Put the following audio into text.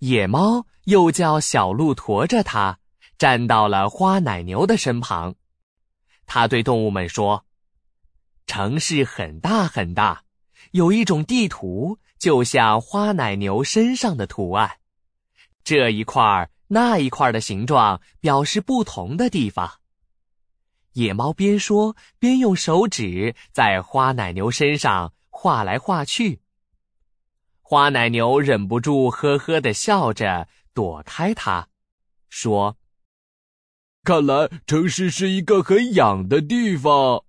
野猫又叫小鹿驮着它，站到了花奶牛的身旁。它对动物们说：城市很大很大，有一种地图，就像花奶牛身上的图案。这一块那一块的形状表示不同的地方。野猫边说边用手指在花奶牛身上画来画去。花奶牛忍不住呵呵地笑着躲开它，说：看来城市是一个很痒的地方。